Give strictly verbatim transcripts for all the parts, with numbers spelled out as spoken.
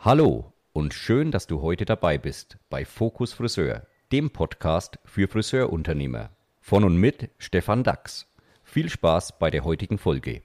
Hallo und schön, dass du heute dabei bist bei Fokus Friseur, dem Podcast für Friseurunternehmer. Von und mit Stefan Dachs. Viel Spaß bei der heutigen Folge.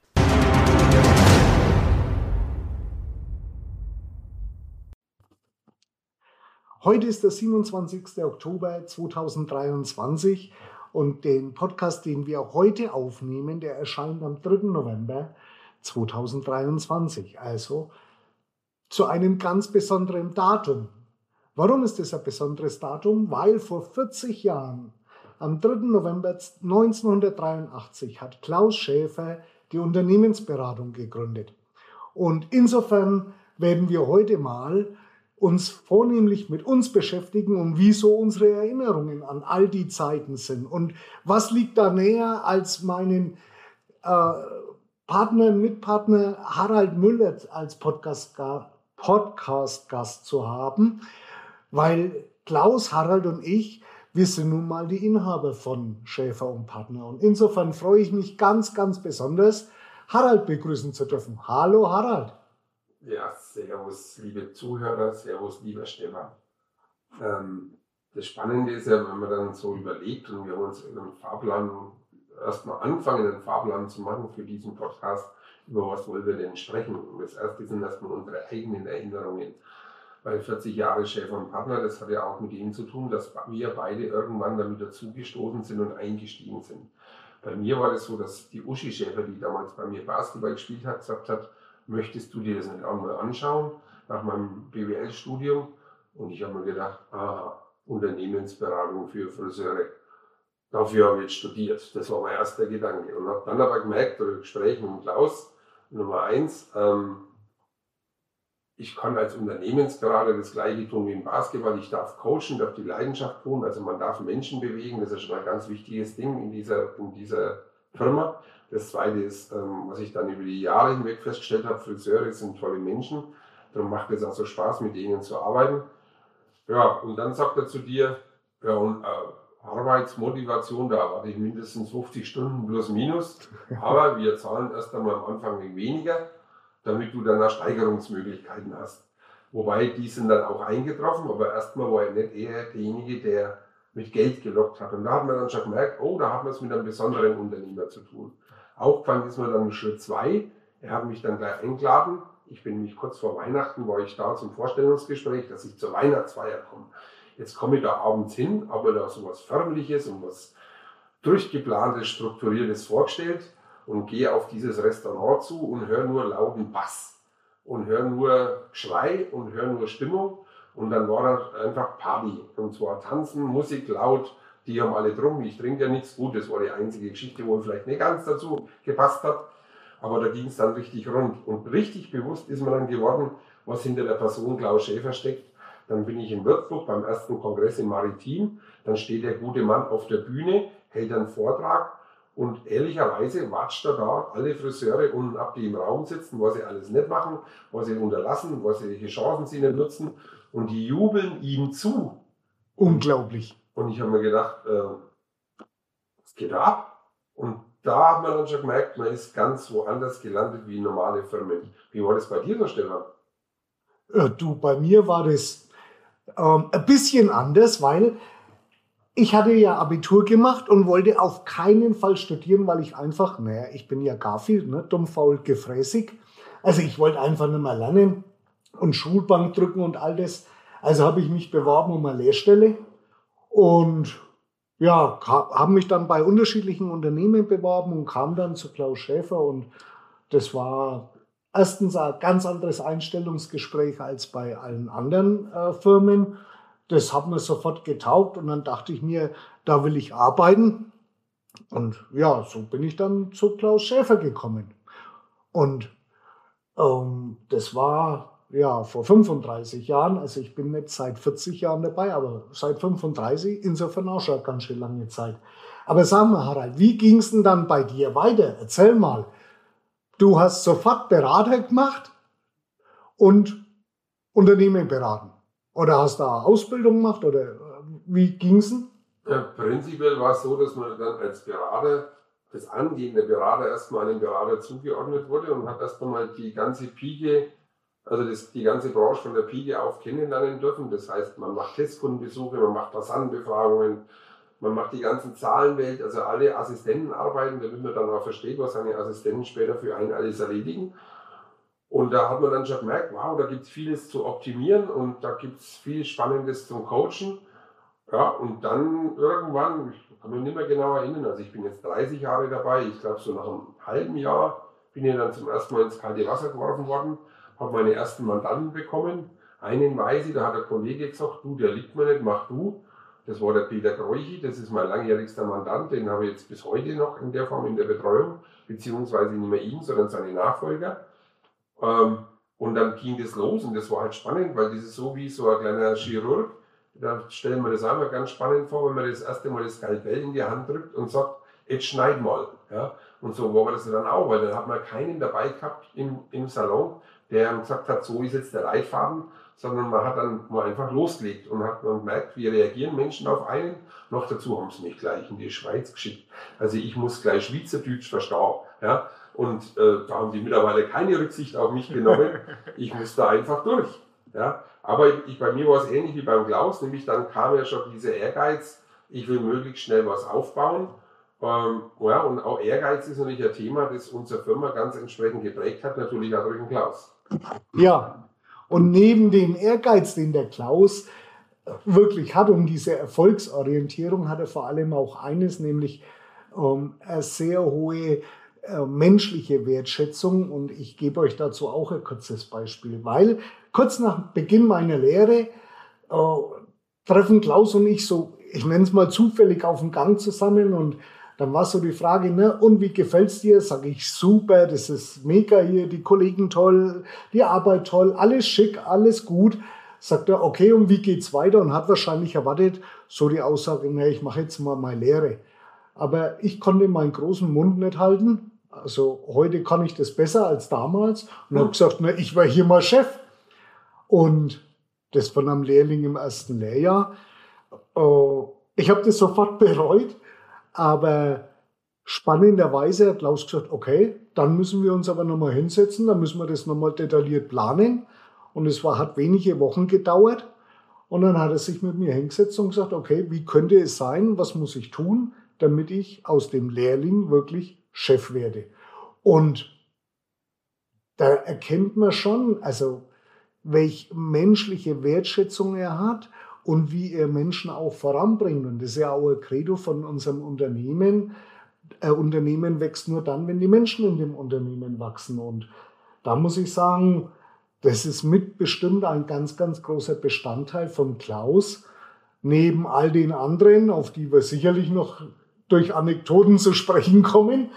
Heute ist der siebenundzwanzigster Oktober zweitausenddreiundzwanzig und den Podcast, den wir heute aufnehmen, der erscheint am dritten November zweitausenddreiundzwanzig, also zu einem ganz besonderen Datum. Warum ist das ein besonderes Datum? Weil vor vierzig Jahren, am dritten November neunzehnhundertdreiundachtzig, hat Klaus Schäfer die Unternehmensberatung gegründet. Und insofern werden wir heute mal uns vornehmlich mit uns beschäftigen und wieso unsere Erinnerungen an all die Zeiten sind. Und was liegt da näher, als meinen äh, Partner, Mitpartner Harald Müller als Podcast-Gast Podcast zu haben, weil Klaus, Harald und ich, wir sind nun mal die Inhaber von Schäfer und Partner. Und insofern freue ich mich ganz, ganz besonders, Harald begrüßen zu dürfen. Hallo Harald. Ja, servus, liebe Zuhörer, servus, lieber Stefan. Ähm, das Spannende ist ja, wenn man dann so überlegt und wir uns einen Fahrplan, erstmal anfangen, einen Fahrplan zu machen für diesen Podcast, über was wollen wir denn sprechen? Und das erste sind erstmal unsere eigenen Erinnerungen. Weil vierzig Jahre Schäfer und Partner, das hat ja auch mit dem zu tun, dass wir beide irgendwann damit dazugestoßen sind und eingestiegen sind. Bei mir war das so, dass die Uschi Schäfer, die damals bei mir Basketball gespielt hat, gesagt hat, möchtest du dir das nicht auch mal anschauen, nach meinem B W L-Studium? Und ich habe mir gedacht, aha, Unternehmensberatung für Friseure. Dafür habe ich jetzt studiert. Das war mein erster Gedanke. Und habe dann aber gemerkt, durch Gespräche mit Klaus, Nummer eins, ähm, ich kann als Unternehmensberater das Gleiche tun wie im Basketball. Ich darf coachen, darf die Leidenschaft tun. Also man darf Menschen bewegen. Das ist schon ein ganz wichtiges Ding in dieser, in dieser Firma. Das Zweite ist, ähm, was ich dann über die Jahre hinweg festgestellt habe, Friseure sind tolle Menschen. Darum macht es auch so Spaß, mit denen zu arbeiten. Ja, und dann sagt er zu dir, ja, und äh, Arbeitsmotivation, da erwarte ich mindestens fünfzig Stunden plus minus. Aber wir zahlen erst einmal am Anfang weniger, damit du dann auch Steigerungsmöglichkeiten hast. Wobei, die sind dann auch eingetroffen, aber erstmal war er nicht eher derjenige, der mit Geld gelockt hat. Und da hat man dann schon gemerkt, oh, da hat man es mit einem besonderen Unternehmer zu tun. Aufgefallen ist mir dann Schritt zwei. Er hat mich dann gleich eingeladen. Ich bin nämlich kurz vor Weihnachten, war ich da zum Vorstellungsgespräch, dass ich zur Weihnachtsfeier komme. Jetzt komme ich da abends hin, habe mir da so was Förmliches und was durchgeplantes, strukturiertes vorgestellt und gehe auf dieses Restaurant zu und höre nur lauten Bass und höre nur Schrei und höre nur Stimmung. Und dann war da einfach Party. Und zwar Tanzen, Musik, laut, die haben alle drum. Ich trinke ja nichts. Gut, das war die einzige Geschichte, wo vielleicht nicht ganz dazu gepasst hat. Aber da ging es dann richtig rund. Und richtig bewusst ist mir dann geworden, was hinter der Person Klaus Schäfer steckt. Dann bin ich in Würzburg beim ersten Kongress im Maritim. Dann steht der gute Mann auf der Bühne, hält einen Vortrag. Und ehrlicherweise watscht er da alle Friseure unten ab, die im Raum sitzen, was sie alles nicht machen, was sie unterlassen, was sie, welche Chancen sie nicht nutzen. Und die jubeln ihm zu. Unglaublich. Und ich habe mir gedacht, äh, was geht da ab? Und da hat man dann schon gemerkt, man ist ganz woanders gelandet wie normale Firmen. Wie war das bei dir so, Stefan? Äh, du, bei mir war das ähm, ein bisschen anders, weil ich hatte ja Abitur gemacht und wollte auf keinen Fall studieren, weil ich einfach, naja, ich bin ja Garfield, ne, dumm, faul, gefräßig. Also ich wollte einfach nicht mehr lernen und Schulbank drücken und all das. Also habe ich mich beworben um eine Lehrstelle und ja, habe mich dann bei unterschiedlichen Unternehmen beworben und kam dann zu Klaus Schäfer und das war erstens ein ganz anderes Einstellungsgespräch als bei allen anderen äh, Firmen. Das hat mir sofort getaugt und dann dachte ich mir, da will ich arbeiten. Und ja, so bin ich dann zu Klaus Schäfer gekommen. Und ähm, das war ja vor fünfunddreißig Jahren, also ich bin nicht seit vierzig Jahren dabei, aber seit fünfunddreißig, insofern auch schon ganz schön lange Zeit. Aber sag mal, Harald, wie ging es denn dann bei dir weiter? Erzähl mal. Du hast sofort Berater gemacht und Unternehmen beraten. Oder hast du da Ausbildung gemacht oder wie ging es denn? Ja, prinzipiell war es so, dass man dann als Berater, das angehende Berater erstmal einem Berater zugeordnet wurde und hat erst einmal die ganze Pike also das, die ganze Branche von der Pike auf kennenlernen dürfen. Das heißt, man macht Testkundenbesuche, man macht Passantenbefragungen, man macht die ganzen Zahlenwelt, also alle Assistenten arbeiten, damit man dann auch versteht, was seine Assistenten später für einen alles erledigen. Und da hat man dann schon gemerkt, wow, da gibt es vieles zu optimieren und da gibt es viel Spannendes zum Coachen. Ja, und dann irgendwann, ich kann mich nicht mehr genau erinnern, also ich bin jetzt dreißig Jahre dabei, ich glaube so nach einem halben Jahr bin ich dann zum ersten Mal ins kalte Wasser geworfen worden, habe meine ersten Mandanten bekommen. Einen weiß ich, da hat der Kollege gesagt, du, der liegt mir nicht, mach du. Das war der Peter Greuchi, das ist mein langjährigster Mandant, den habe ich jetzt bis heute noch in der Form in der Betreuung, beziehungsweise nicht mehr ihn, sondern seine Nachfolger. Ähm, und dann ging das los und das war halt spannend, weil das ist so wie so ein kleiner Chirurg. Da stellen wir das einmal ganz spannend vor, wenn man das erste Mal das Skalpell in die Hand drückt und sagt, jetzt schneid mal. Ja? Und so war das dann auch, weil dann hat man keinen dabei gehabt im, im Salon, der gesagt hat, so ist jetzt der Leitfaden, sondern man hat dann mal einfach losgelegt und hat dann gemerkt, wie reagieren Menschen auf einen. Noch dazu haben sie mich gleich in die Schweiz geschickt. Also ich muss gleich Schweizerdeutsch verstehen. Ja? Und äh, da haben die mittlerweile keine Rücksicht auf mich genommen. Ich musste einfach durch. Ja? Aber ich, bei mir war es ähnlich wie beim Klaus, nämlich dann kam ja schon dieser Ehrgeiz, ich will möglichst schnell was aufbauen. Ähm, ja, und auch Ehrgeiz ist natürlich ein Thema, das unsere Firma ganz entsprechend geprägt hat, natürlich auch durch den Klaus. Ja, und neben dem Ehrgeiz, den der Klaus wirklich hat, um diese Erfolgsorientierung, hat er vor allem auch eines, nämlich ähm, eine sehr hohe äh, menschliche Wertschätzung. Und ich gebe euch dazu auch ein kurzes Beispiel, weil kurz nach Beginn meiner Lehre äh, treffen Klaus und ich so, ich nenne es mal zufällig, auf dem Gang zusammen und dann war so die Frage, ne, und wie gefällt's dir? Sag ich, super, das ist mega hier, die Kollegen toll, die Arbeit toll, alles schick, alles gut. Sagt er, okay, und wie geht's weiter? Und hat wahrscheinlich erwartet, so die Aussage, ne, ich mache jetzt mal meine Lehre. Aber ich konnte meinen großen Mund nicht halten. Also heute kann ich das besser als damals. Und habe gesagt, ne, ich war hier mal Chef. Und das von einem Lehrling im ersten Lehrjahr. Ich habe das sofort bereut. Aber spannenderweise hat Klaus gesagt, okay, dann müssen wir uns aber nochmal hinsetzen, dann müssen wir das nochmal detailliert planen. Und es war, hat wenige Wochen gedauert. Und dann hat er sich mit mir hingesetzt und gesagt, okay, wie könnte es sein, was muss ich tun, damit ich aus dem Lehrling wirklich Chef werde. Und da erkennt man schon, also welche menschliche Wertschätzung er hat. Und wie er Menschen auch voranbringt. Und das ist ja auch ein Credo von unserem Unternehmen. Ein Unternehmen wächst nur dann, wenn die Menschen in dem Unternehmen wachsen. Und da muss ich sagen, das ist mitbestimmt ein ganz, ganz großer Bestandteil von Klaus. Neben all den anderen, auf die wir sicherlich noch durch Anekdoten zu sprechen kommen,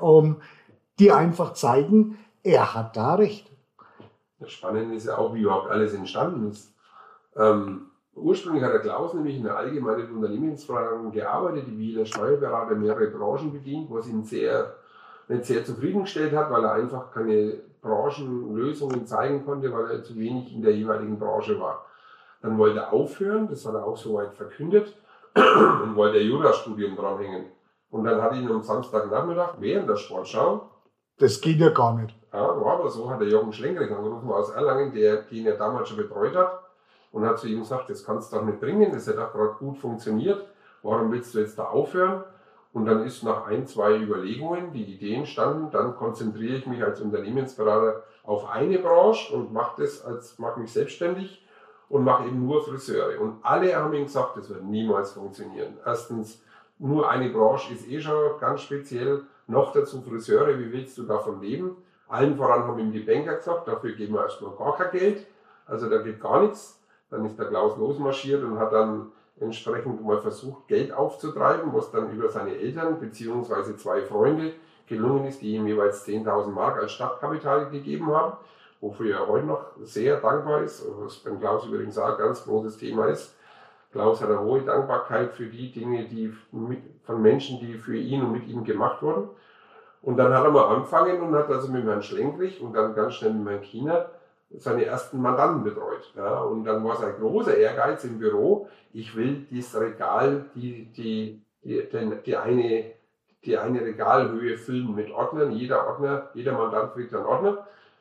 die einfach zeigen, er hat da recht. Das Spannende ist ja auch, wie überhaupt alles entstanden ist. Ähm Ursprünglich hat der Klaus nämlich in der allgemeinen Unternehmensberatung gearbeitet, die wie der Steuerberater mehrere Branchen bedient, was ihn sehr, nicht sehr zufriedengestellt hat, weil er einfach keine Branchenlösungen zeigen konnte, weil er zu wenig in der jeweiligen Branche war. Dann wollte er aufhören, das hat er auch soweit verkündet, und wollte ein Jurastudium dranhängen. Und dann hat ihn am Samstagnachmittag während der Sportschau, das geht ja gar nicht. Ja, aber so hat der Jochen Schlenkerich angerufen aus Erlangen, der, den er damals schon betreut hat. Und hat zu ihm gesagt, das kannst du doch nicht bringen, das hat doch gerade gut funktioniert, warum willst du jetzt da aufhören? Und dann ist nach ein, zwei Überlegungen die Idee entstanden, dann konzentriere ich mich als Unternehmensberater auf eine Branche und mache das als, mache mich selbstständig und mache eben nur Friseure. Und alle haben ihm gesagt, das wird niemals funktionieren. Erstens, nur eine Branche ist eh schon ganz speziell, noch dazu Friseure, wie willst du davon leben? Allen voran haben ihm die Banker gesagt, dafür geben wir erstmal gar kein Geld, also da geht gar nichts. Dann ist der Klaus losmarschiert und hat dann entsprechend mal versucht, Geld aufzutreiben, was dann über seine Eltern bzw. zwei Freunde gelungen ist, die ihm jeweils zehntausend Mark als Startkapital gegeben haben, wofür er heute noch sehr dankbar ist, was beim Klaus übrigens auch ein ganz großes Thema ist. Klaus hat eine hohe Dankbarkeit für die Dinge, die mit, von Menschen, die für ihn und mit ihm gemacht wurden. Und dann hat er mal angefangen und hat also mit Herrn Schlenkrich und dann ganz schnell mit Herrn Kiener seine ersten Mandanten betreut. Ja, und dann war sein großer Ehrgeiz im Büro, ich will dieses Regal, die, die, die, die, die, eine, die eine Regalhöhe füllen mit Ordnern. Jeder Ordner, jeder Mandant kriegt einen Ordner.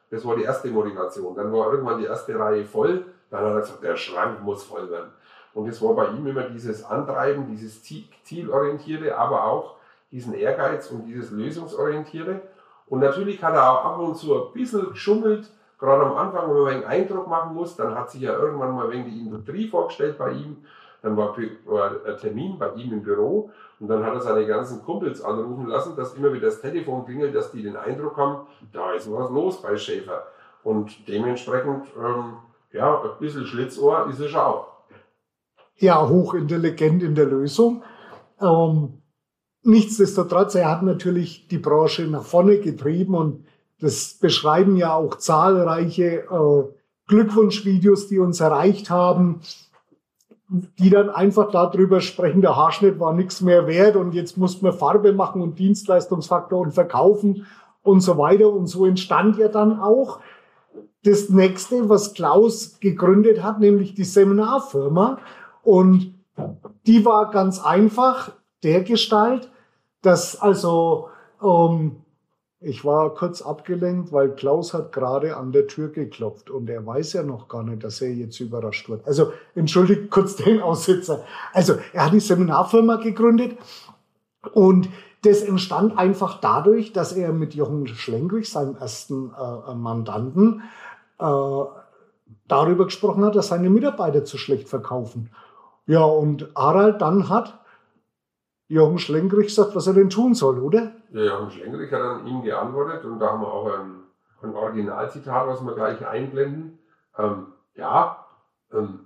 Das war die erste Motivation. Dann war irgendwann die erste Reihe voll. Dann hat er gesagt, der Schrank muss voll werden. Und es war bei ihm immer dieses Antreiben, dieses Zielorientierte, aber auch diesen Ehrgeiz und dieses Lösungsorientierte. Und natürlich hat er auch ab und zu ein bisschen geschummelt, gerade am Anfang, wenn man einen Eindruck machen muss. Dann hat sich ja irgendwann mal wegen die Industrie vorgestellt bei ihm. Dann war ein Termin bei ihm im Büro und dann hat er seine ganzen Kumpels anrufen lassen, dass immer wieder das Telefon klingelt, dass die den Eindruck haben, da ist was los bei Schäfer. Und dementsprechend, ähm, ja, ein bisschen Schlitzohr ist er schon auch. Ja, hochintelligent in der Lösung. Ähm, nichtsdestotrotz, er hat natürlich die Branche nach vorne getrieben und das beschreiben ja auch zahlreiche äh, Glückwunschvideos, die uns erreicht haben, die dann einfach darüber sprechen, der Haarschnitt war nichts mehr wert und jetzt muss man Farbe machen und Dienstleistungsfaktor und verkaufen und so weiter. Und so entstand ja dann auch das Nächste, was Klaus gegründet hat, nämlich die Seminarfirma. Und die war ganz einfach dergestalt, dass also, ähm, ich war kurz abgelenkt, weil Klaus hat gerade an der Tür geklopft und er weiß ja noch gar nicht, dass er jetzt überrascht wird. Also entschuldigt kurz den Aussetzer. Also er hat die Seminarfirma gegründet und das entstand einfach dadurch, dass er mit Jochen Schlengrich, seinem ersten äh, Mandanten, äh, darüber gesprochen hat, dass seine Mitarbeiter zu schlecht verkaufen. Ja, und Harald dann hat Jochen Schlengrich gesagt, was er denn tun soll, oder? Ja, Jochen Schlengrich hat an ihm geantwortet und da haben wir auch ein, ein Originalzitat, was wir gleich einblenden. Ähm, ja, ähm,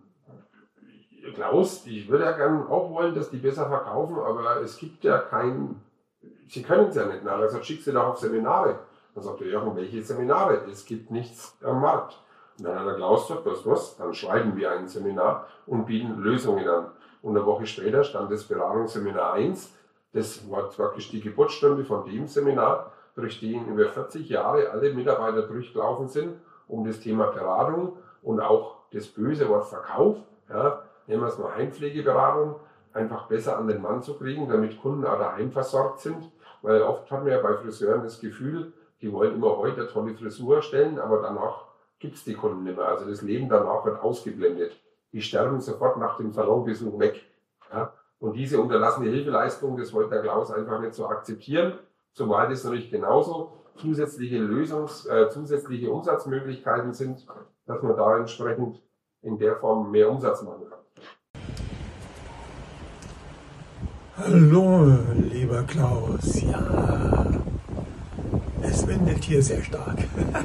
Klaus, ich würde ja gerne auch wollen, dass die besser verkaufen, aber es gibt ja kein, sie können es ja nicht. Na, also schick sie doch auf Seminare. Dann sagt der Jochen, welche Seminare? Es gibt nichts am Markt. Und dann hat der Klaus gesagt, was, was? Dann schreiben wir ein Seminar und bieten Lösungen an. Und eine Woche später stand das Beratungsseminar eins. Das war praktisch die Geburtsstunde von dem Seminar, durch den über vierzig Jahre alle Mitarbeiter durchgelaufen sind, um das Thema Beratung und auch das böse Wort Verkauf, ja, nehmen wir es mal Heimpflegeberatung, einfach besser an den Mann zu kriegen, damit Kunden auch daheim versorgt sind. Weil oft hat man ja bei Friseuren das Gefühl, die wollen immer heute eine tolle Frisur stellen, aber danach gibt es die Kunden nicht mehr. Also das Leben danach wird ausgeblendet. Die sterben sofort nach dem Salonbesuch weg. Ja? Und diese unterlassene Hilfeleistung, das wollte der Klaus einfach nicht so akzeptieren. Zumal das natürlich genauso zusätzliche Lösungs-, äh, zusätzliche Umsatzmöglichkeiten sind, dass man da entsprechend in der Form mehr Umsatz machen kann. Hallo, lieber Klaus. Ja, es windet hier sehr stark.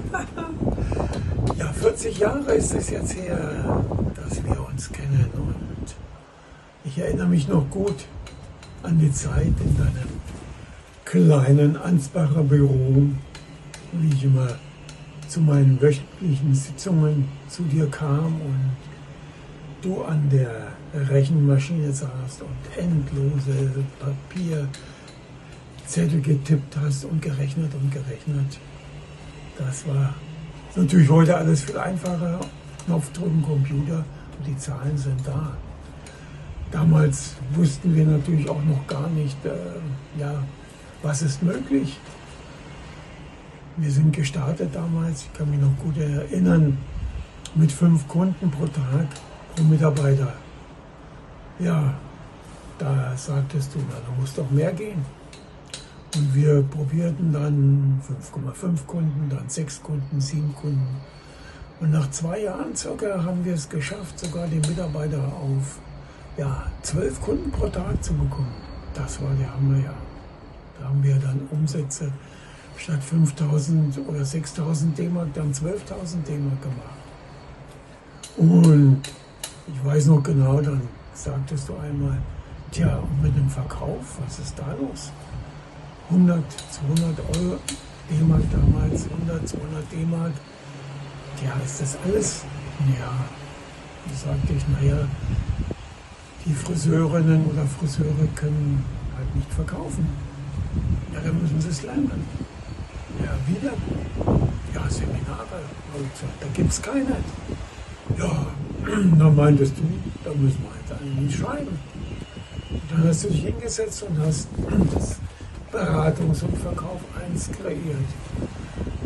Ja, vierzig Jahre ist es jetzt her, dass wir uns kennen und ich erinnere mich noch gut an die Zeit in deinem kleinen Ansbacher Büro, wie ich immer zu meinen wöchentlichen Sitzungen zu dir kam und du an der Rechenmaschine saßt und endlose Papierzettel getippt hast und gerechnet und gerechnet. Das war natürlich heute alles viel einfacher. Knopfdrücken, Computer und die Zahlen sind da. Damals wussten wir natürlich auch noch gar nicht, äh, ja, was ist möglich. Wir sind gestartet damals, ich kann mich noch gut erinnern, mit fünf Kunden pro Tag, pro Mitarbeiter. Ja, da sagtest du, na, da muss doch mehr gehen. Und wir probierten dann fünf Komma fünf Kunden, dann sechs Kunden, sieben Kunden. Und nach zwei Jahren circa haben wir es geschafft, sogar die Mitarbeiter auf ja, zwölf Kunden pro Tag zu bekommen. Das war der Hammer, ja. Da haben wir dann Umsätze statt fünftausend oder sechstausend D-Mark dann zwölftausend D-Mark gemacht. Und ich weiß noch genau, dann sagtest du einmal, tja, und mit dem Verkauf, was ist da los? hundert, zweihundert Euro D-Mark damals, hundert, zweihundert D-Mark. Ja, ist das alles? Ja, da sagte ich, naja, die Friseurinnen oder Friseure können halt nicht verkaufen. Ja, dann müssen sie es lernen. Ja, wieder? Ja, Seminare. Und da gibt es keine. Ja, da meintest du, da müssen wir halt eigentlich schreiben. Und dann hast du dich hingesetzt und hast das Beratungs- und Verkauf eins kreiert.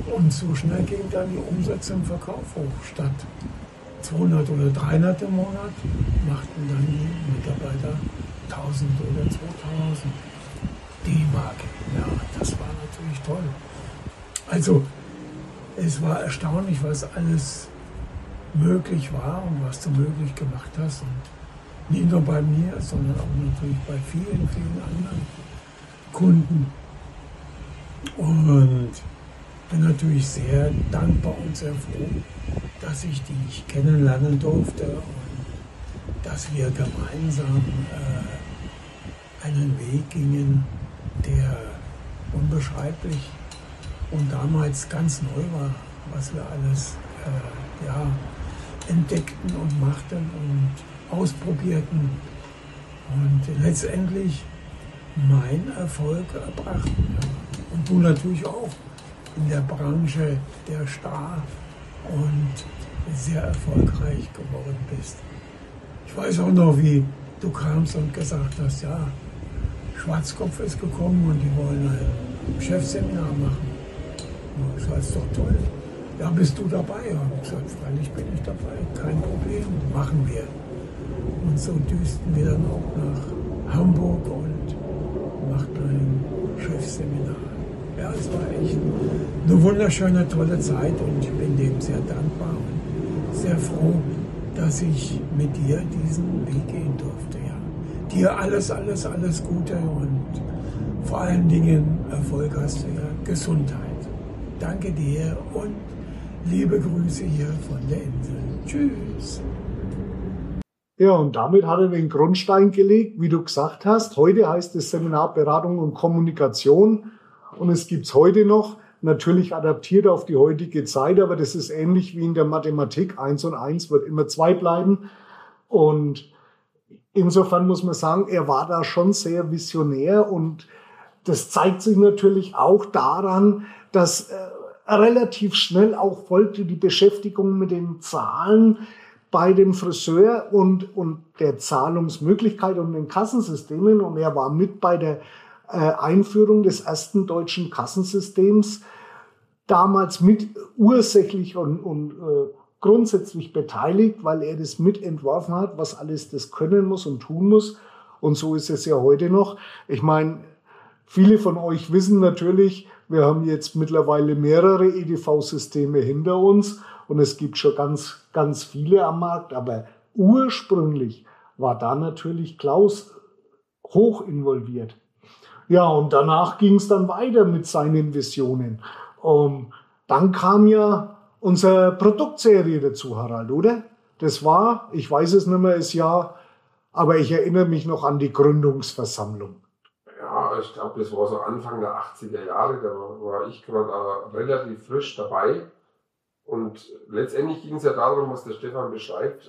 Und so schnell ging dann die Umsätze im Verkauf hoch. Statt zweihundert oder dreihundert im Monat machten dann die Mitarbeiter tausend oder zweitausend D-Mark. Ja, das war natürlich toll. Also es war erstaunlich, was alles möglich war und was du möglich gemacht hast. Und nicht nur bei mir, sondern auch natürlich bei vielen, vielen anderen Kunden. Und bin natürlich sehr dankbar und sehr froh, dass ich dich kennenlernen durfte und dass wir gemeinsam äh, einen Weg gingen, der unbeschreiblich und damals ganz neu war, was wir alles äh, ja, entdeckten und machten und ausprobierten und letztendlich meinen Erfolg erbrachten. Ja. Und du natürlich auch in der Branche der Star und sehr erfolgreich geworden bist. Ich weiß auch noch, wie du kamst und gesagt hast, ja, Schwarzkopf ist gekommen und die wollen ein Chefseminar machen. Das heißt doch toll. Ja, bist du dabei? Ja, ich gesagt, freilich bin ich dabei, kein Problem, machen wir. Und so düsten wir dann auch nach Hamburg und machten ein Chefseminar. Ja, es war echt eine wunderschöne, tolle Zeit und ich bin dem sehr dankbar und sehr froh, dass ich mit dir diesen Weg gehen durfte. Ja. Dir alles, alles, alles Gute und vor allen Dingen Erfolg hast du ja, Gesundheit. Danke dir und liebe Grüße hier von der Insel. Tschüss. Ja, und damit hat er den Grundstein gelegt, wie du gesagt hast. Heute heißt es Seminar Beratung und Kommunikation. Und es gibt es heute noch, natürlich adaptiert auf die heutige Zeit, aber das ist ähnlich wie in der Mathematik. Eins und eins wird immer zwei bleiben. Und insofern muss man sagen, er war da schon sehr visionär. Und das zeigt sich natürlich auch daran, dass äh, relativ schnell auch folgte die Beschäftigung mit den Zahlen bei dem Friseur und, und der Zahlungsmöglichkeit und den Kassensystemen. Und er war mit bei der Einführung des ersten deutschen Kassensystems damals mit ursächlich und, und äh, grundsätzlich beteiligt, weil er das mitentworfen hat, was alles das können muss und tun muss. Und so ist es ja heute noch. Ich meine, viele von euch wissen natürlich, wir haben jetzt mittlerweile mehrere E D V-Systeme hinter uns und es gibt schon ganz, ganz viele am Markt, aber ursprünglich war da natürlich Klaus hoch involviert. Ja, und danach ging es dann weiter mit seinen Visionen. Um, dann kam ja unsere Produktserie dazu, Harald, oder? Das war, ich weiß es nicht mehr, das Jahr, aber ich erinnere mich noch an die Gründungsversammlung. Ja, ich glaube, das war so Anfang der achtziger Jahre, da war ich gerade relativ frisch dabei. Und letztendlich ging es ja darum, was der Stefan beschreibt,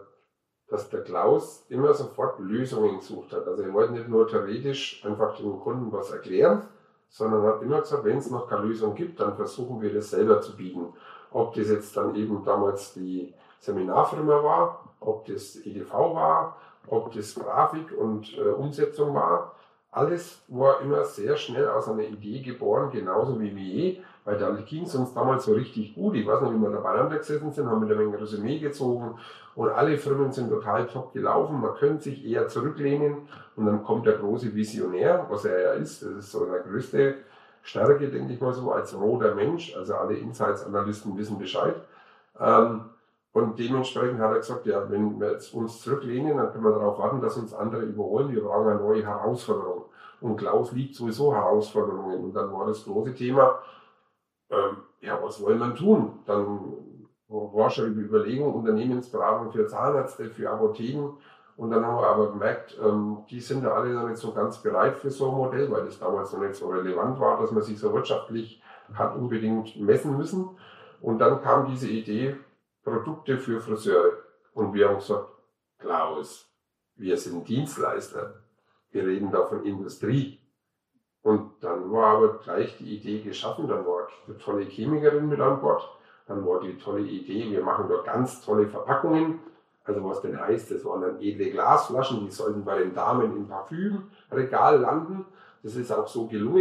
dass der Klaus immer sofort Lösungen gesucht hat. Also er wollte nicht nur theoretisch einfach dem Kunden was erklären, sondern hat immer gesagt, wenn es noch keine Lösung gibt, dann versuchen wir das selber zu bieten. Ob das jetzt dann eben damals die Seminarfirma war, ob das E D V war, ob das Grafik und äh, Umsetzung war. Alles war immer sehr schnell aus einer Idee geboren, genauso wie wir, weil da ging es uns damals so richtig gut. Ich weiß noch, wie wir da beieinander gesessen sind, haben mit einer Menge Resümee gezogen und alle Firmen sind total top gelaufen. Man könnte sich eher zurücklehnen und dann kommt der große Visionär, was er ja ist. Das ist so eine größte Stärke, denke ich mal so, als roter Mensch. Also alle Insights-Analysten wissen Bescheid. Ähm, Und dementsprechend hat er gesagt, ja, wenn wir jetzt uns zurücklehnen, dann können wir darauf warten, dass uns andere überholen. Wir brauchen eine neue Herausforderung. Und Klaus liebt sowieso Herausforderungen. Und dann war das große Thema, ähm, ja, was wollen wir tun? Dann war schon die Überlegung, Unternehmensberatung für Zahnärzte, für Apotheken. Und dann haben wir aber gemerkt, ähm, die sind da alle noch nicht so ganz bereit für so ein Modell, weil das damals noch nicht so relevant war, dass man sich so wirtschaftlich hat unbedingt messen müssen. Und dann kam diese Idee, Produkte für Friseure. Und wir haben gesagt, Klaus, wir sind Dienstleister. Wir reden da von Industrie. Und dann war aber gleich die Idee geschaffen, dann war eine tolle Chemikerin mit an Bord, dann war die tolle Idee, wir machen da ganz tolle Verpackungen. Also was denn heißt, das waren dann edle Glasflaschen, die sollten bei den Damen im Parfümregal landen. Das ist auch so gelungen.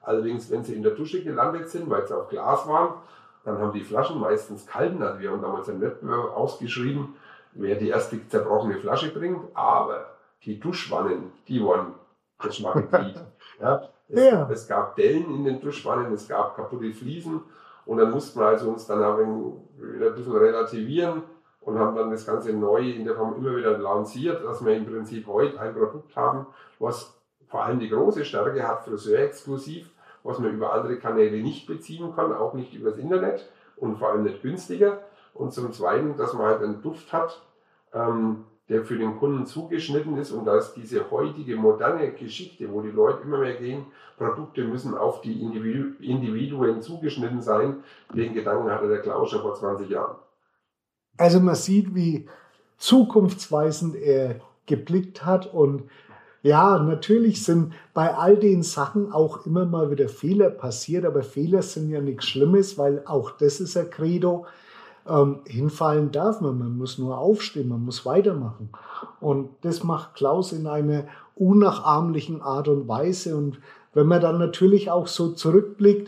Allerdings, wenn sie in der Dusche gelandet sind, weil sie auf Glas waren, dann haben die Flaschen meistens kalten. Also wir haben damals einen Wettbewerb ausgeschrieben, wer die erste zerbrochene Flasche bringt. Aber die Duschwannen, die waren das Schmackenglied. Ja, es, ja. es gab Dellen in den Duschwannen, es gab kaputte Fliesen. Und dann mussten wir also uns dann auch wieder ein bisschen relativieren und haben dann das Ganze neu in der Form immer wieder lanciert, dass wir im Prinzip heute ein Produkt haben, was vor allem die große Stärke hat, Friseur-exklusiv, was man über andere Kanäle nicht beziehen kann, auch nicht übers Internet und vor allem nicht günstiger. Und zum Zweiten, dass man halt einen Duft hat, ähm, der für den Kunden zugeschnitten ist und dass diese heutige moderne Geschichte, wo die Leute immer mehr gehen, Produkte müssen auf die Individu- Individuen zugeschnitten sein, den Gedanken hatte der Klaus schon vor zwanzig Jahren. Also man sieht, wie zukunftsweisend er geblickt hat und ja, natürlich sind bei all den Sachen auch immer mal wieder Fehler passiert, aber Fehler sind ja nichts Schlimmes, weil auch das ist ein Credo. Ähm, hinfallen darf man, man muss nur aufstehen, man muss weitermachen. Und das macht Klaus in einer unnachahmlichen Art und Weise. Und wenn man dann natürlich auch so zurückblickt,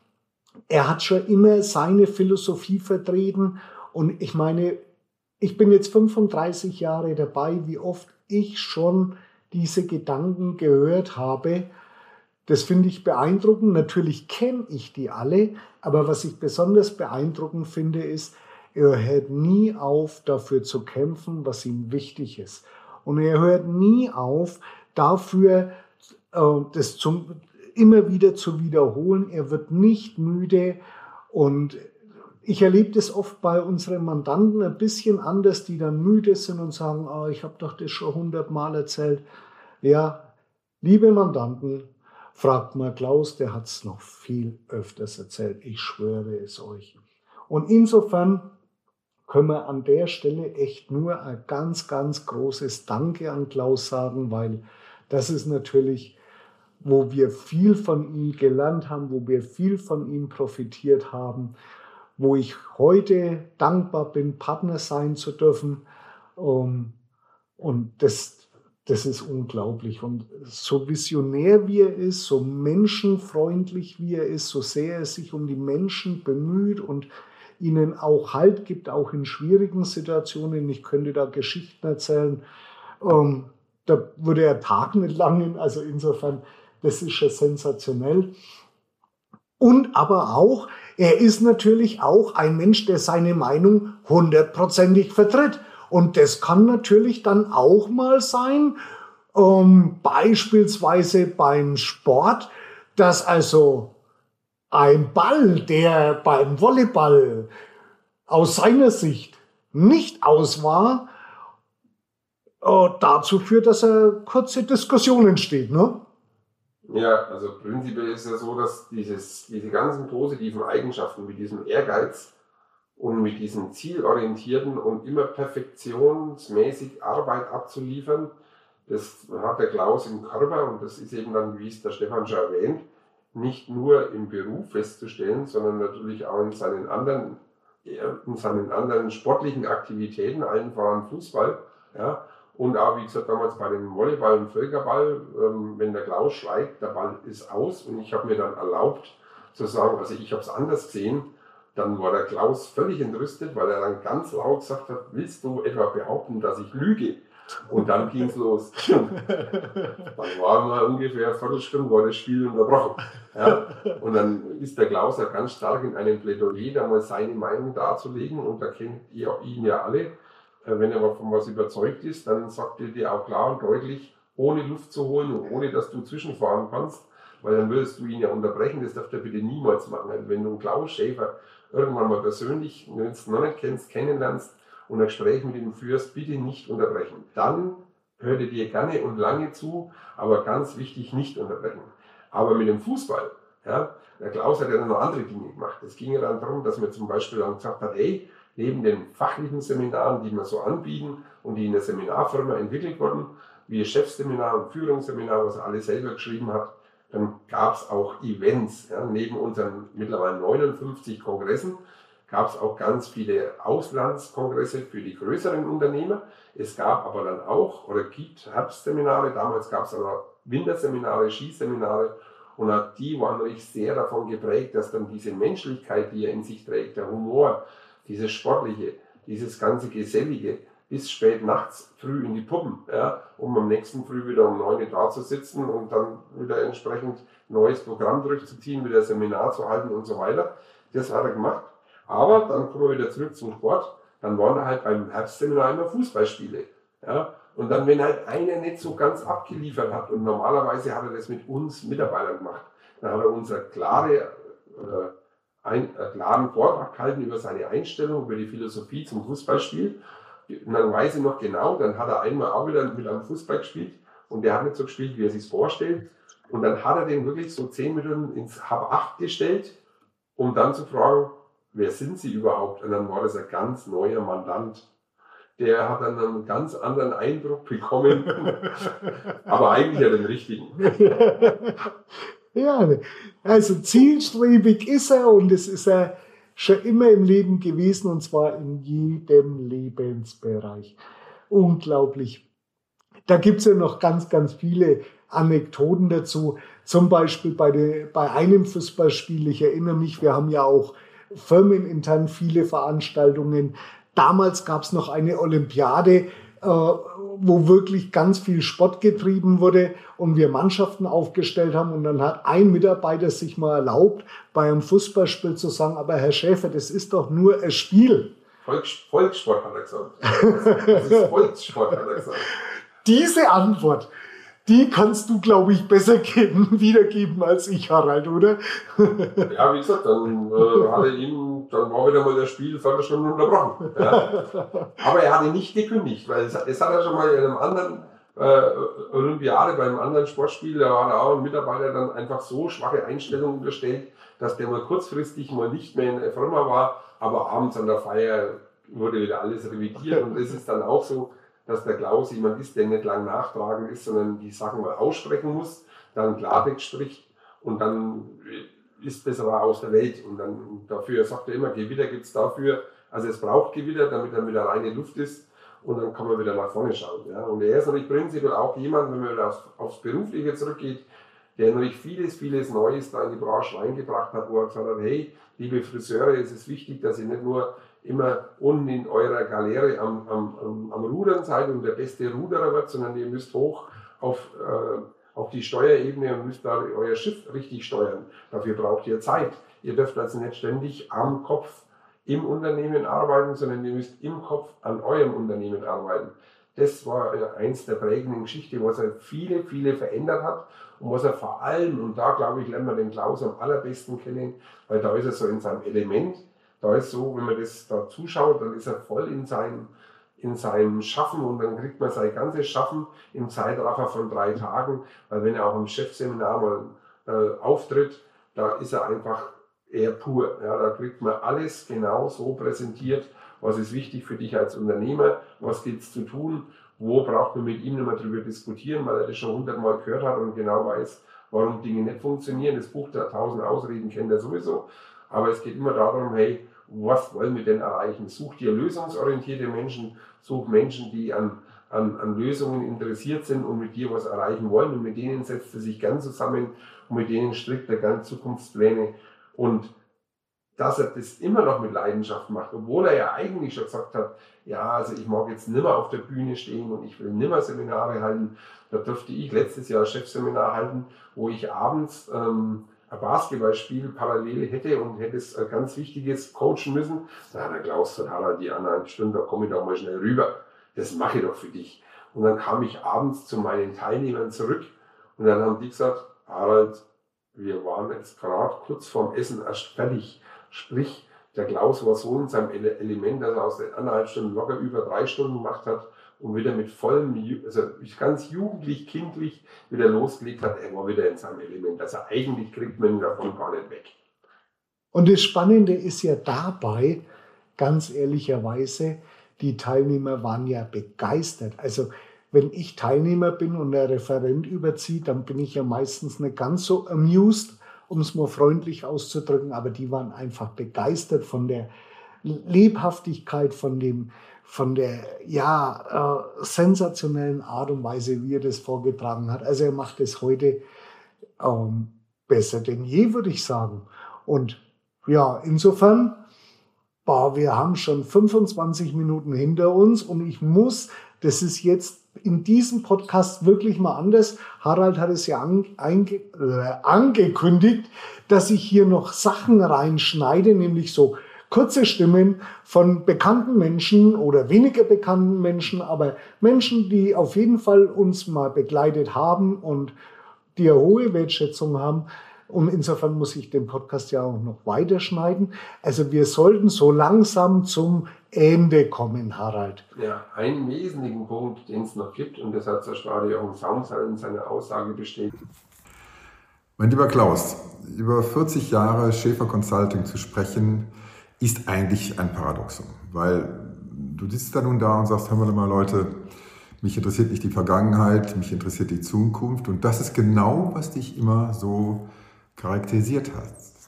er hat schon immer seine Philosophie vertreten. Und ich meine, ich bin jetzt fünfunddreißig Jahre dabei, wie oft ich schon diese Gedanken gehört habe. Das finde ich beeindruckend. Natürlich kenne ich die alle, aber was ich besonders beeindruckend finde, ist, er hört nie auf, dafür zu kämpfen, was ihm wichtig ist. Und er hört nie auf, dafür äh, das zum, immer wieder zu wiederholen. Er wird nicht müde. Und ich erlebe das oft bei unseren Mandanten ein bisschen anders, die dann müde sind und sagen, oh, ich habe doch das schon hundertmal erzählt. Ja, liebe Mandanten, fragt mal Klaus, der hat es noch viel öfters erzählt. Ich schwöre es euch. Und insofern können wir an der Stelle echt nur ein ganz, ganz großes Danke an Klaus sagen, weil das ist natürlich, wo wir viel von ihm gelernt haben, wo wir viel von ihm profitiert haben, wo ich heute dankbar bin, Partner sein zu dürfen. Und das Das ist unglaublich. Und so visionär wie er ist, so menschenfreundlich wie er ist, so sehr er sich um die Menschen bemüht und ihnen auch Halt gibt, auch in schwierigen Situationen. Ich könnte da Geschichten erzählen. Ähm, da würde er Tag nicht langen. Also insofern, das ist schon sensationell. Und aber auch, er ist natürlich auch ein Mensch, der seine Meinung hundertprozentig vertritt. Und das kann natürlich dann auch mal sein, ähm, beispielsweise beim Sport, dass also ein Ball, der beim Volleyball aus seiner Sicht nicht aus war, äh, dazu führt, dass eine kurze Diskussion entsteht, ne? Ja, also prinzipiell ist ja so, dass dieses, diese ganzen positiven Eigenschaften mit diesem Ehrgeiz und mit diesem zielorientierten und immer perfektionsmäßig Arbeit abzuliefern, das hat der Klaus im Körper und das ist eben dann, wie es der Stefan schon erwähnt, nicht nur im Beruf festzustellen, sondern natürlich auch in seinen anderen, in seinen anderen sportlichen Aktivitäten, allen voran Fußball. Ja. Und auch, wie gesagt, damals bei dem Volleyball und Völkerball, ähm, wenn der Klaus schreit, der Ball ist aus und ich habe mir dann erlaubt zu sagen, also ich habe es anders gesehen. Dann war der Klaus völlig entrüstet, weil er dann ganz laut gesagt hat, willst du etwa behaupten, dass ich lüge? Und dann ging es los. Dann waren wir ungefähr eine Viertelstunde, war das Spiel unterbrochen. Ja? Und dann ist der Klaus ja ganz stark in einem Plädoyer, da mal seine Meinung darzulegen. Und da kennt ihr ihn ja alle. Wenn er von was überzeugt ist, dann sagt er dir auch klar und deutlich, ohne Luft zu holen und ohne, dass du zwischenfahren kannst, weil dann würdest du ihn ja unterbrechen. Das darf er bitte niemals machen. Also wenn du einen Klaus Schäfer irgendwann mal persönlich, wenn du es noch nicht kennst, kennenlernst und ein Gespräch mit ihm führst, bitte nicht unterbrechen. Dann hört er dir gerne und lange zu, aber ganz wichtig, nicht unterbrechen. Aber mit dem Fußball, ja, der Klaus hat ja dann noch andere Dinge gemacht. Es ging ja dann darum, dass man zum Beispiel dann gesagt hat, ey, neben den fachlichen Seminaren, die wir so anbieten und die in der Seminarfirma entwickelt wurden, wie Chefseminar und Führungsseminar, was er alles selber geschrieben hat, dann gab es auch Events. Ja, neben unseren mittlerweile neunundfünfzig Kongressen gab es auch ganz viele Auslandskongresse für die größeren Unternehmer. Es gab aber dann auch, oder gibt Herbstseminare, damals gab es aber Winterseminare, Skiseminare Und auch die waren natürlich sehr davon geprägt, dass dann diese Menschlichkeit, die er in sich trägt, der Humor, dieses Sportliche, dieses ganze Gesellige, bis spät nachts früh in die Puppen, ja, um am nächsten Früh wieder um neun Uhr da zu sitzen und dann wieder entsprechend neues Programm durchzuziehen, wieder Seminar zu halten und so weiter. Das hat er gemacht. Aber dann kommen wir wieder zurück zum Sport. Dann waren da halt beim Herbstseminar immer Fußballspiele. Ja. Und dann, wenn halt einer nicht so ganz abgeliefert hat, und normalerweise hat er das mit uns Mitarbeitern gemacht, dann hat er uns eine klare, äh, ein, einen klaren Vortrag gehalten über seine Einstellung, über die Philosophie zum Fußballspiel. Und dann weiß ich noch genau, dann hat er einmal auch wieder mit einem Fußball gespielt und der hat nicht so gespielt, wie er sich vorstellt. Und dann hat er den wirklich so zehn Minuten ins Hab acht gestellt, um dann zu fragen, wer sind Sie überhaupt? Und dann war das ein ganz neuer Mandant. Der hat dann einen ganz anderen Eindruck bekommen, aber eigentlich ja den richtigen. Ja, also zielstrebig ist er und es ist er schon immer im Leben gewesen und zwar in jedem Lebensbereich. Unglaublich. Da gibt es ja noch ganz, ganz viele Anekdoten dazu. Zum Beispiel bei, der, bei einem Fußballspiel, ich erinnere mich, wir haben ja auch firmenintern viele Veranstaltungen. Damals gab es noch eine Olympiade, äh, wo wirklich ganz viel Sport getrieben wurde und wir Mannschaften aufgestellt haben. Und dann hat ein Mitarbeiter sich mal erlaubt, bei einem Fußballspiel zu sagen, aber Herr Schäfer, das ist doch nur ein Spiel. Volks, Volkssport hat er gesagt. Das ist Volkssport, hat er gesagt. Diese Antwort, die kannst du, glaube ich, besser geben, wiedergeben als ich, Harald, oder? Ja, wie gesagt, dann äh, hat er ihm, dann war wieder mal das Spiel Viertelstunde unterbrochen. Ja. Aber er hatte nicht gekündigt, weil es, es hat er schon mal in einem anderen äh, Olympiade, bei einem anderen Sportspiel, da hat er auch ein Mitarbeiter dann einfach so schwache Einstellungen unterstellt, dass der mal kurzfristig mal nicht mehr in der Firma war, aber abends an der Feier wurde wieder alles revidiert und es ist dann auch so, dass der Klaus jemand ist, der nicht lang nachtragend ist, sondern die Sachen mal aussprechen muss, dann Klartext spricht und dann ist das aber aus der Welt. Und dann dafür sagt er immer, Gewitter gibt es dafür, also es braucht Gewitter, damit er wieder reine Luft ist und dann kann man wieder nach vorne schauen. Ja. Und er ist natürlich prinzipiell auch jemand, wenn man wieder aufs, aufs Berufliche zurückgeht, der natürlich vieles, vieles Neues da in die Branche reingebracht hat, wo er gesagt hat, hey, liebe Friseure, es ist wichtig, dass ihr nicht nur immer unten in eurer Galeere am, am, am, am Rudern seid und der beste Ruderer wird, sondern ihr müsst hoch auf, äh, auf die Steuerebene und müsst da euer Schiff richtig steuern. Dafür braucht ihr Zeit. Ihr dürft also nicht ständig am Kopf im Unternehmen arbeiten, sondern ihr müsst im Kopf an eurem Unternehmen arbeiten. Das war äh, eins der prägenden Geschichten, was er viele, viele verändert hat und was er vor allem, und da glaube ich, lernen wir den Klaus am allerbesten kennen, weil da ist er so in seinem Element. Da ist so, wenn man das da zuschaut, dann ist er voll in seinem, in seinem Schaffen und dann kriegt man sein ganzes Schaffen im Zeitraffer von drei Tagen, weil wenn er auch im Chefseminar mal äh, auftritt, da ist er einfach eher pur. Ja, da kriegt man alles genau so präsentiert, was ist wichtig für dich als Unternehmer, was gilt es zu tun, wo braucht man mit ihm nicht mehr drüber diskutieren, weil er das schon hundertmal gehört hat und genau weiß, warum Dinge nicht funktionieren. Das Buch der tausend Ausreden kennt er sowieso, aber es geht immer darum, hey, was wollen wir denn erreichen? Such dir lösungsorientierte Menschen, such Menschen, die an, an, an Lösungen interessiert sind und mit dir was erreichen wollen. Und mit denen setzt er sich gern zusammen und mit denen strickt er gern Zukunftspläne. Und dass er das immer noch mit Leidenschaft macht, obwohl er ja eigentlich schon gesagt hat, ja, also ich mag jetzt nimmer auf der Bühne stehen und ich will nimmer Seminare halten. Da durfte ich letztes Jahr Chefseminar halten, wo ich abends ähm, ein Basketballspiel parallel hätte und hätte es ein ganz wichtiges coachen müssen. Na, der Klaus von Harald, die anderen Stunden, da komme ich doch mal schnell rüber. Das mache ich doch für dich. Und dann kam ich abends zu meinen Teilnehmern zurück und dann haben die gesagt, Harald, wir waren jetzt gerade kurz vorm Essen erst fertig. Sprich, der Klaus war so in seinem Element, dass er aus den anderthalb Stunden locker über drei Stunden gemacht hat und wieder mit vollem, also ganz jugendlich, kindlich wieder losgelegt hat. Er war wieder in seinem Element. Also eigentlich kriegt man ihn davon gar nicht weg. Und das Spannende ist ja dabei, ganz ehrlicherweise, die Teilnehmer waren ja begeistert. Also wenn ich Teilnehmer bin und der Referent überzieht, dann bin ich ja meistens nicht ganz so amused, um es mal freundlich auszudrücken, aber die waren einfach begeistert von der Lebhaftigkeit, von dem, von der ja, äh, sensationellen Art und Weise, wie er das vorgetragen hat. Also er macht es heute ähm, besser denn je, würde ich sagen. Und ja, insofern, boah, wir haben schon fünfundzwanzig Minuten hinter uns und ich muss, das ist jetzt in diesem Podcast wirklich mal anders. Harald hat es ja ange, ange, äh, angekündigt, dass ich hier noch Sachen reinschneide, nämlich so kurze Stimmen von bekannten Menschen oder weniger bekannten Menschen, aber Menschen, die auf jeden Fall uns mal begleitet haben und die eine hohe Wertschätzung haben. Und insofern muss ich den Podcast ja auch noch weiterschneiden. Also wir sollten so langsam zum Ende kommen, Harald. Ja, einen wesentlichen Punkt, den es noch gibt, und das hat der Stadion Saumsal in seiner Aussage bestätigt. Mein lieber Klaus, über vierzig Jahre Schäfer Consulting zu sprechen, ist eigentlich ein Paradoxon. Weil du sitzt da nun da und sagst, hör mal Leute, mich interessiert nicht die Vergangenheit, mich interessiert die Zukunft. Und das ist genau, was dich immer so charakterisiert hast.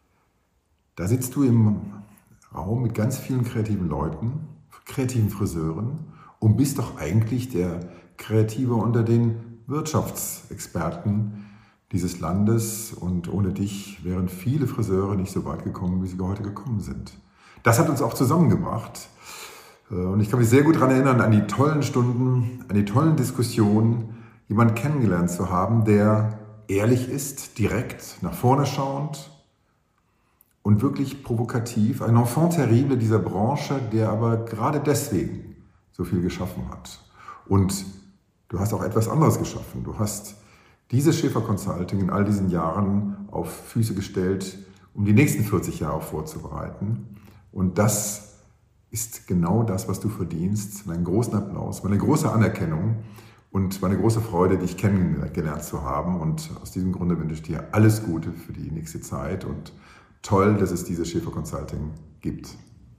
Da sitzt du im Raum mit ganz vielen kreativen Leuten, kreativen Friseuren und bist doch eigentlich der Kreative unter den Wirtschaftsexperten dieses Landes. Und ohne dich wären viele Friseure nicht so weit gekommen, wie sie heute gekommen sind. Das hat uns auch zusammengebracht. Und ich kann mich sehr gut daran erinnern, an die tollen Stunden, an die tollen Diskussionen, jemanden kennengelernt zu haben, der ehrlich ist, direkt, nach vorne schauend und wirklich provokativ. Ein Enfant terrible dieser Branche, der aber gerade deswegen so viel geschaffen hat. Und du hast auch etwas anderes geschaffen. Du hast dieses Schäfer Consulting in all diesen Jahren auf Füße gestellt, um die nächsten vierzig Jahre vorzubereiten. Und das ist genau das, was du verdienst. Einen großen Applaus, meine große Anerkennung und meine große Freude, dich kennengelernt zu haben. Und aus diesem Grunde wünsche ich dir alles Gute für die nächste Zeit und toll, dass es dieses Schäfer Consulting gibt.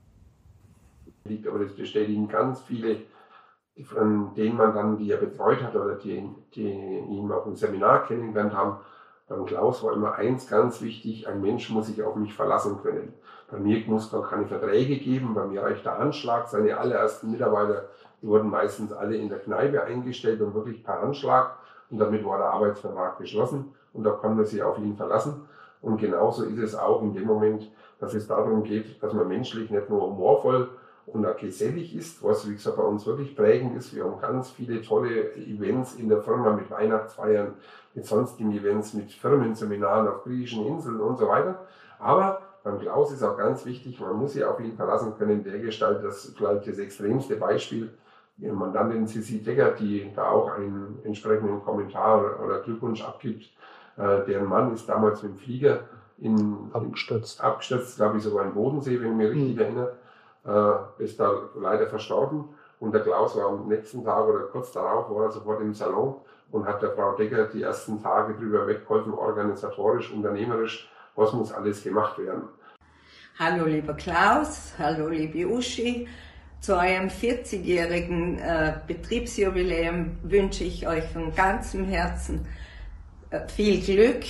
Aber das bestätigen ganz viele, von denen man dann, die er betreut hat oder die, die ihn auf dem Seminar kennengelernt haben. Beim Klaus war immer eins ganz wichtig, ein Mensch muss sich auf mich verlassen können. Bei mir muss es noch keine Verträge geben, bei mir reicht der Anschlag. Seine allerersten Mitarbeiter, die wurden meistens alle in der Kneipe eingestellt und wirklich per Anschlag. Und damit war der Arbeitsvertrag geschlossen und da kann man sich auf ihn verlassen. Und genauso ist es auch in dem Moment, dass es darum geht, dass man menschlich nicht nur humorvoll und auch gesellig ist, was wie gesagt bei uns wirklich prägend ist. Wir haben ganz viele tolle Events in der Firma mit Weihnachtsfeiern, mit sonstigen Events, mit Firmenseminaren auf griechischen Inseln und so weiter. Aber beim Klaus ist auch ganz wichtig, man muss sich auf ihn verlassen können, der Gestalt, das vielleicht das extremste Beispiel, die Mandantin Sissi Decker, die da auch einen entsprechenden Kommentar oder, oder Glückwunsch abgibt. Äh, deren Mann ist damals mit dem Flieger in, abgestürzt, abgestürzt, glaube ich sogar im Bodensee, wenn ich mich richtig mhm. erinnere. Äh, ist da leider verstorben und der Klaus war am nächsten Tag oder kurz darauf war er sofort im Salon und hat der Frau Decker die ersten Tage drüber weggeholfen, organisatorisch, unternehmerisch, was muss alles gemacht werden. Hallo lieber Klaus, hallo liebe Uschi, zu eurem vierzigjährigen äh, Betriebsjubiläum wünsche ich euch von ganzem Herzen äh, viel Glück.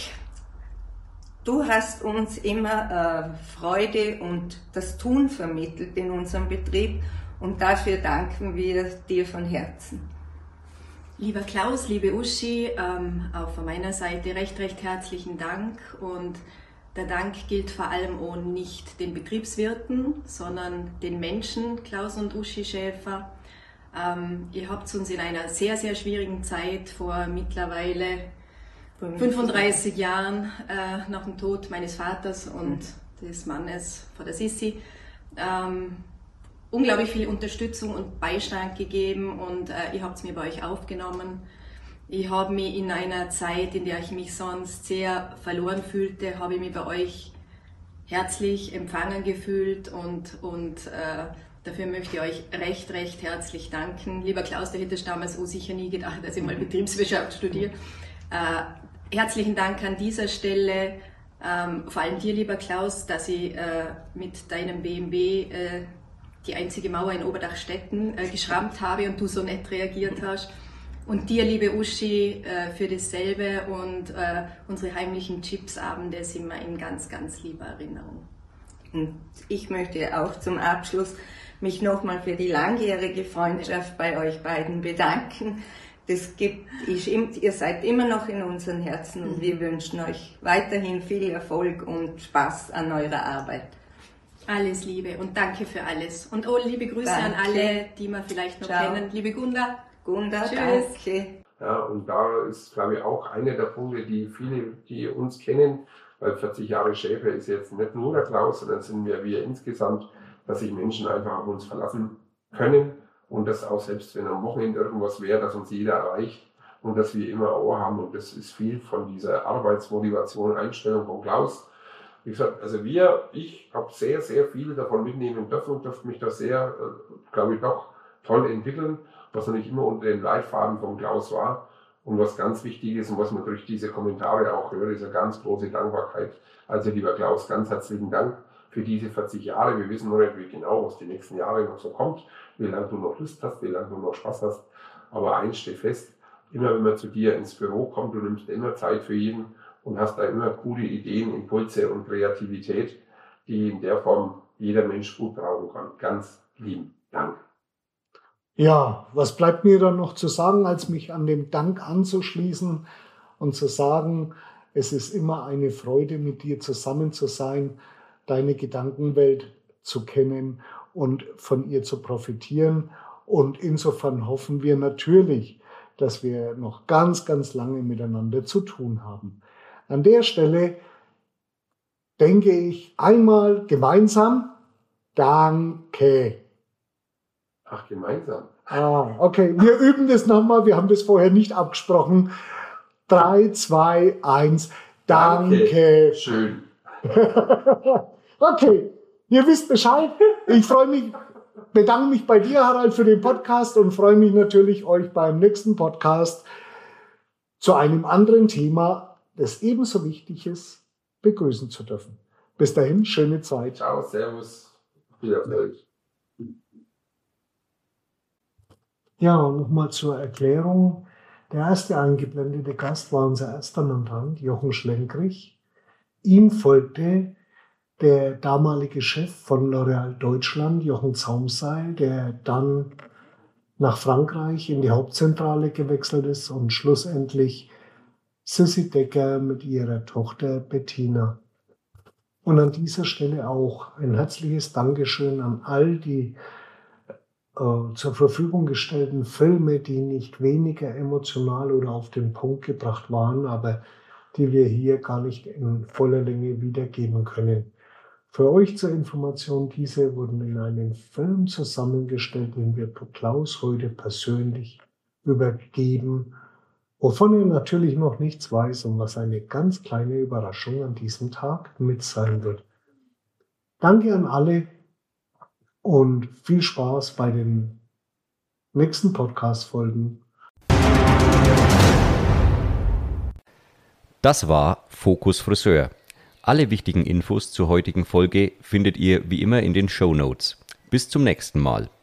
Du hast uns immer äh, Freude und das Tun vermittelt in unserem Betrieb und dafür danken wir dir von Herzen. Lieber Klaus, liebe Uschi, ähm, auch von meiner Seite recht, recht herzlichen Dank und der Dank gilt vor allem auch nicht den Betriebswirten, sondern den Menschen, Klaus und Uschi Schäfer. Ähm, ihr habt uns in einer sehr, sehr schwierigen Zeit vor mittlerweile fünfunddreißig Jahren äh, nach dem Tod meines Vaters und des Mannes von der Sissi ähm, unglaublich viel Unterstützung und Beistand gegeben und äh, ihr habt es mir bei euch aufgenommen. Ich habe mich in einer Zeit, in der ich mich sonst sehr verloren fühlte, habe ich mich bei euch herzlich empfangen gefühlt und, und äh, dafür möchte ich euch recht, recht herzlich danken. Lieber Klaus, du hättest damals auch sicher nie gedacht, dass ich mal Betriebswirtschaft studiere. Äh, herzlichen Dank an dieser Stelle, ähm, vor allem dir, lieber Klaus, dass ich äh, mit deinem B M W äh, die einzige Mauer in Oberdachstetten äh, geschrammt habe und du so nett reagiert hast. Und dir, liebe Uschi, äh, für dasselbe und äh, unsere heimlichen Chipsabende sind mir in ganz, ganz lieber Erinnerung. Und ich möchte auch zum Abschluss mich nochmal für die langjährige Freundschaft bei euch beiden bedanken, das gibt, ist, ihr seid immer noch in unseren Herzen und wir wünschen euch weiterhin viel Erfolg und Spaß an eurer Arbeit. Alles Liebe und danke für alles. Und oh, liebe Grüße danke. An alle, die wir vielleicht noch Ciao. Kennen. Liebe Gunda. Gunda, Tschüss. Danke. Ja, und da ist, glaube ich, auch einer der Punkte, die viele, die uns kennen, weil vierzig Jahre Schäfer ist jetzt nicht nur der Klaus, sondern sind wir, wir insgesamt, dass sich Menschen einfach auf uns verlassen können und das auch selbst, wenn am Wochenende irgendwas wäre, dass uns jeder erreicht und dass wir immer ein Ohr haben und das ist viel von dieser Arbeitsmotivation, Einstellung von Klaus. Wie gesagt, also wir, ich habe sehr, sehr viel davon mitnehmen dürfen und durfte mich da sehr, glaube ich, doch toll entwickeln, was natürlich immer unter dem Leitfaden von Klaus war. Und was ganz wichtig ist und was man durch diese Kommentare auch hört, ist eine ganz große Dankbarkeit. Also lieber Klaus, ganz herzlichen Dank für diese vierzig Jahre. Wir wissen noch nicht genau, was die nächsten Jahre noch so kommt, wie lange du noch Lust hast, wie lange du noch Spaß hast. Aber eins steht fest, immer wenn man zu dir ins Büro kommt, du nimmst immer Zeit für jeden und hast da immer coole Ideen, Impulse und Kreativität, die in der Form jeder Mensch gut brauchen kann. Ganz lieben Dank. Ja, was bleibt mir dann noch zu sagen, als mich an dem Dank anzuschließen und zu sagen, es ist immer eine Freude, mit dir zusammen zu sein, deine Gedankenwelt zu kennen und von ihr zu profitieren. Und insofern hoffen wir natürlich, dass wir noch ganz, ganz lange miteinander zu tun haben. An der Stelle denke ich einmal gemeinsam, danke. Ach, gemeinsam. Ah, okay. Wir üben das nochmal. Wir haben das vorher nicht abgesprochen. Drei, zwei, eins. Danke. Danke. Schön. Okay. Ihr wisst Bescheid. Ich freue mich, bedanke mich bei dir, Harald, für den Podcast und freue mich natürlich, euch beim nächsten Podcast zu einem anderen Thema, das ebenso wichtig ist, begrüßen zu dürfen. Bis dahin, schöne Zeit. Ciao, servus. Viel Erfolg. Ja, und nochmal zur Erklärung. Der erste eingeblendete Gast war unser erster Mandant, Jochen Schlenkrich. Ihm folgte der damalige Chef von L'Oréal Deutschland, Jochen Zaumseil, der dann nach Frankreich in die Hauptzentrale gewechselt ist und schlussendlich Sissi Decker mit ihrer Tochter Bettina. Und an dieser Stelle auch ein herzliches Dankeschön an all die äh, zur Verfügung gestellten Filme, die nicht weniger emotional oder auf den Punkt gebracht waren, aber die wir hier gar nicht in voller Länge wiedergeben können. Für euch zur Information, diese wurden in einen Film zusammengestellt, den wir Klaus heute persönlich übergeben, wovon er natürlich noch nichts weiß und was eine ganz kleine Überraschung an diesem Tag mit sein wird. Danke an alle und viel Spaß bei den nächsten Podcast-Folgen. Das war Fokus Friseur. Alle wichtigen Infos zur heutigen Folge findet ihr wie immer in den Shownotes. Bis zum nächsten Mal.